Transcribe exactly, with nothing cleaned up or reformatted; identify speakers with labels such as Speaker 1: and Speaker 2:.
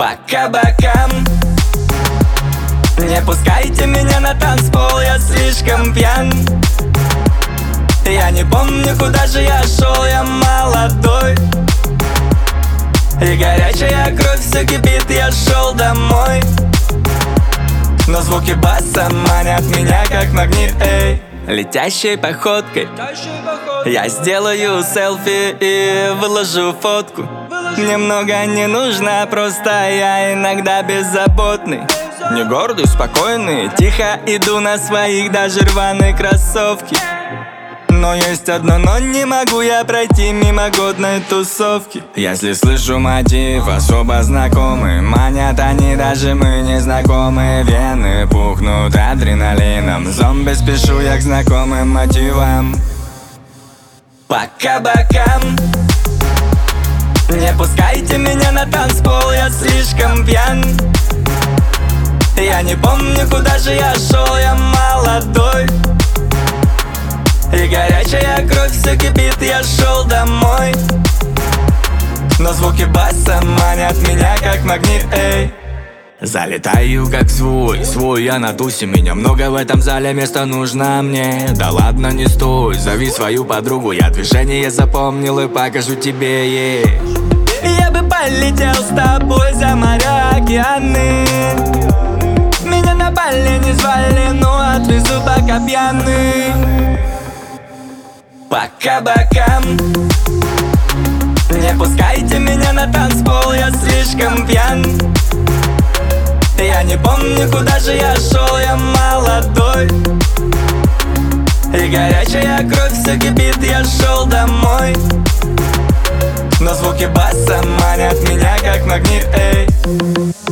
Speaker 1: по кабакам. Не пускайте меня на танцпол, я слишком пьян. Я не помню, куда же я шел, я молодой. И горячая кровь все кипит, я шел домой. Но звуки баса манят меня как магнит, эй. Летящей походкой я сделаю селфи и выложу фотку. Мне много не нужно, просто я иногда беззаботный. Не гордый, спокойный, тихо иду на своих, даже рваные кроссовки. Но есть одно но, не могу я пройти мимо годной тусовки. Если слышу мотив особо знакомый, манят они, даже мы не знакомы. Вены пухнут адреналином, зомби спешу я к знакомым мотивам. По кабакам. Не пускайте меня на танцпол, я слишком пьян. Я не помню, куда же я шел, я молодой. И горячая кровь все кипит, я шел домой. Но звуки баса манят меня как магнит, эй. Залетаю как свой, свой я на тусе. Меня много в этом зале, место нужно мне. Да ладно, не стой, зови свою подругу. Я движение запомнил и покажу тебе ей. Я бы полетел с тобой за моря, океаны. Меня на бале не звали, но отвезу пока пьяный. По кабакам. Не пускайте меня на танцпол, я слишком пьян. Я не помню, куда же я шел, я молодой. И горячая кровь все кипит, я шел домой. Но звуки баса манят меня как магнит, эй.